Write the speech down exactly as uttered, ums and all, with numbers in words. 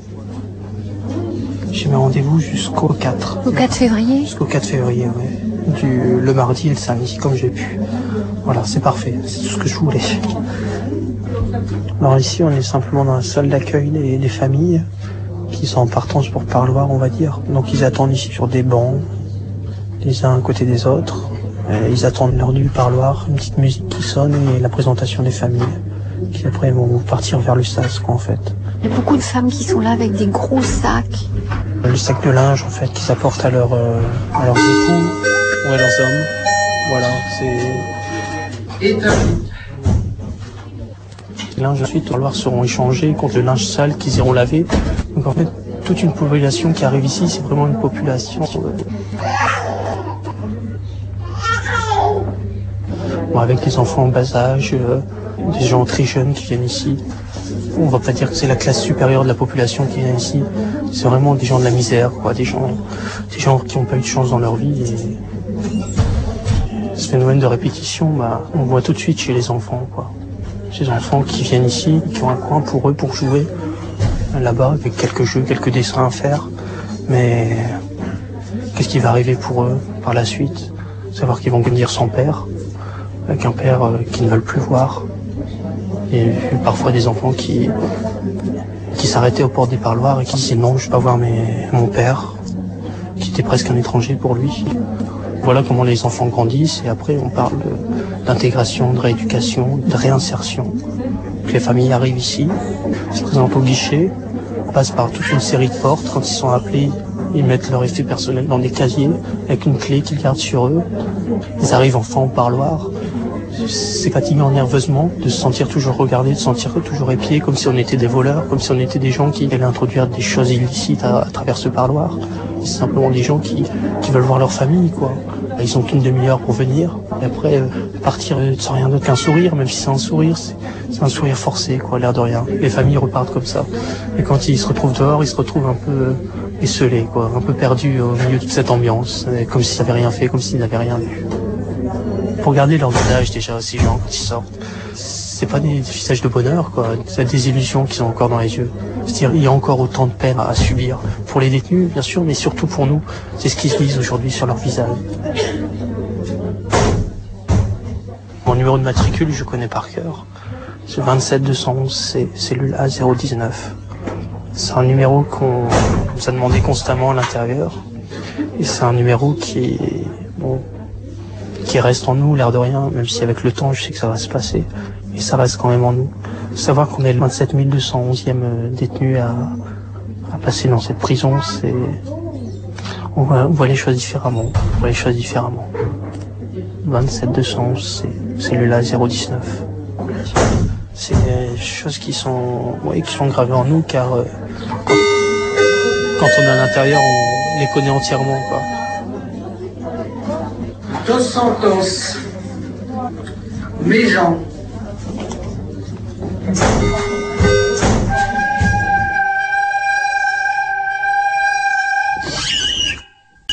J'ai mes rendez-vous jusqu'au quatre. Au quatre février? Jusqu'au quatre février, oui. Du, le mardi et le samedi, comme j'ai pu. Voilà, c'est parfait. C'est tout ce que je voulais. Alors ici, on est simplement dans la salle d'accueil des, des familles qui sont en partance pour parloir, on va dire. Donc ils attendent ici sur des bancs, les uns à côté des autres. Et ils attendent l'heure du parloir, une petite musique qui sonne et la présentation des familles, qui après vont partir vers le sas, quoi, en fait. Il y a beaucoup de femmes qui sont là avec des gros sacs. Le sac de linge, en fait, qu'ils apportent à, leur, euh, à leurs époux ou à leurs hommes. Voilà, c'est... Les linges ensuite, les parloirs seront échangés contre le linge sale qu'ils iront laver. Donc en fait, toute une population qui arrive ici, c'est vraiment une population... Bon, avec des enfants en bas âge, euh, des gens très jeunes qui viennent ici. On va pas dire que c'est la classe supérieure de la population qui vient ici. C'est vraiment des gens de la misère, quoi, des gens, des gens qui n'ont pas eu de chance dans leur vie. Et ce phénomène de répétition, bah, on voit tout de suite chez les enfants, quoi. Ces enfants qui viennent ici, qui ont un coin pour eux pour jouer là-bas, avec quelques jeux, quelques dessins à faire. Mais qu'est-ce qui va arriver pour eux par la suite? Savoir qu'ils vont devenir sans père, avec un père euh, qu'ils ne veulent plus voir. Et parfois des enfants qui, qui s'arrêtaient aux portes des parloirs et qui disaient non, je ne veux pas voir mes, mon père, qui était presque un étranger pour lui. Voilà comment les enfants grandissent et après on parle d'intégration, de rééducation, de réinsertion. Les familles arrivent ici, se présentent au guichet, passent par toute une série de portes. Quand ils sont appelés, ils mettent leur effet personnel dans des casiers avec une clé qu'ils gardent sur eux. Ils arrivent enfin au parloir. C'est fatigant nerveusement de se sentir toujours regardé, de se sentir toujours épié, comme si on était des voleurs, comme si on était des gens qui allaient introduire des choses illicites à, à travers ce parloir. C'est simplement des gens qui, qui veulent voir leur famille, quoi. Ils ont qu'une demi-heure pour venir, et après euh, partir euh, sans rien d'autre qu'un sourire, même si c'est un sourire, c'est un sourire forcé, quoi, l'air de rien. Les familles repartent comme ça. Et quand ils se retrouvent dehors, ils se retrouvent un peu euh, esselés, quoi, un peu perdus au milieu de toute cette ambiance, euh, comme s'ils n'avaient rien fait, comme s'ils n'avaient rien vu. Pour regarder leur visage déjà, ces gens, quand ils sortent, c'est pas des visages de bonheur, quoi. C'est des illusions qu'ils ont encore dans les yeux. C'est-à-dire, il y a encore autant de peine à subir. Pour les détenus, bien sûr, mais surtout pour nous. C'est ce qu'ils se disent aujourd'hui sur leur visage. Mon numéro de matricule, je connais par cœur. C'est vingt-sept deux cent onze C, cellule A zéro dix-neuf. C'est un numéro qu'on nous a demandé constamment à l'intérieur. Et c'est un numéro qui est, bon, qui reste en nous, l'air de rien, même si avec le temps, je sais que ça va se passer. Et ça reste quand même en nous. Savoir qu'on est le vingt-sept mille deux cent onzième détenu à, à passer dans cette prison, c'est... On voit, on voit les choses différemment. On voit les choses différemment. vingt-sept deux cent onze, c'est cellule-là zéro dix-neuf. C'est des choses qui sont, oui, qui sont gravées en nous, car euh, quand, quand on est à l'intérieur, on les connaît entièrement, quoi. Dos Santos, Méjean.